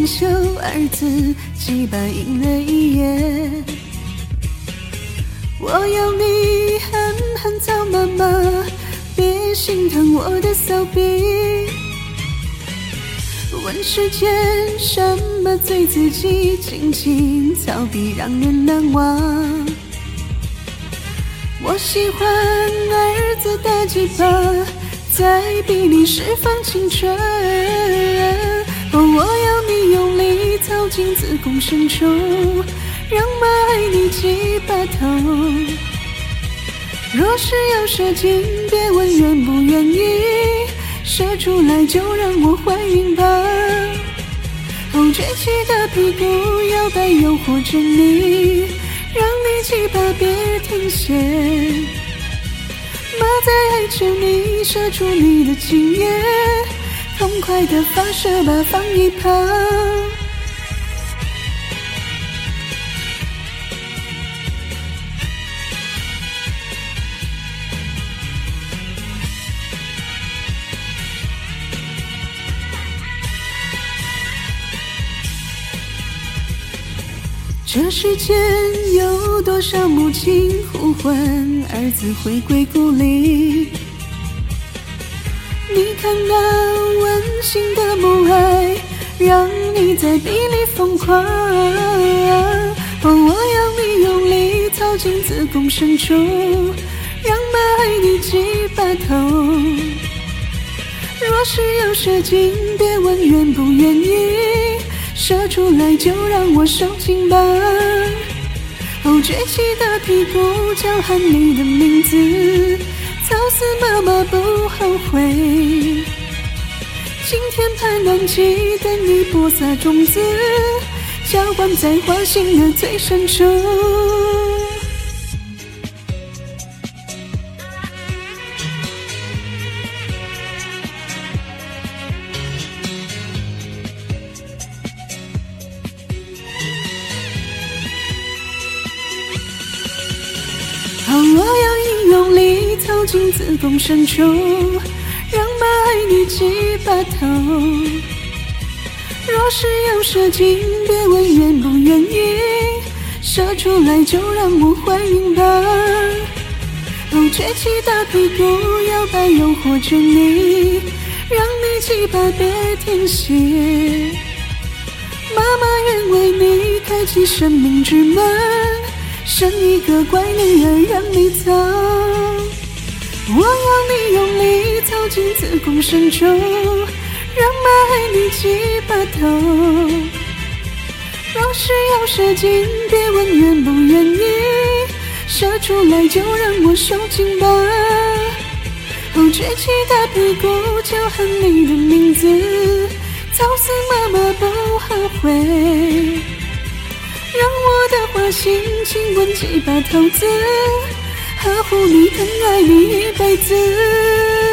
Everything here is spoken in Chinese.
袖二字，几百印了一页。我要你狠狠操妈妈，别心疼我的骚逼。问世间什么最刺激，紧紧逃避让人难忘。我喜欢儿子的鸡巴，在逼你释放青春。我要你用力操进子宫深处，让妈爱你几把头。若是要射精，别问愿不愿意，射出来就让我怀孕吧。撅起的屁股摇摆诱惑着你，让你鸡巴别停歇。妈在爱着你，射出你的精液，痛快的发射吧，放一旁。这世间有多少母亲呼唤儿子回归故里？你看那温馨的母爱，让你在逼里疯狂。我要你用力操进子宫深处，让妈爱你几把头。若是要射精，别问愿不愿意，射出来就让我受精吧。撅起的屁股叫喊你的名字，操死妈妈不后悔。今天盼暖季，等你播撒种子，浇灌在花心的最深处。我要你用力操进子宫深处，让妈爱你几把头。若是要射精，别问愿不愿意，射出来就让我怀孕吧。撅起大屁股摇摆诱惑着你，让你鸡巴别停歇。妈妈愿为你开启生命之门，生一个乖女儿让你操。我要你用力操进子宫深处，让妈爱你几把头。若是要射精，别问愿不愿意，射出来就让我受精吧。撅起大屁股叫喊你的名字，操死妈妈不后悔。让我的花心亲吻几把头子，呵护你疼爱你一辈子。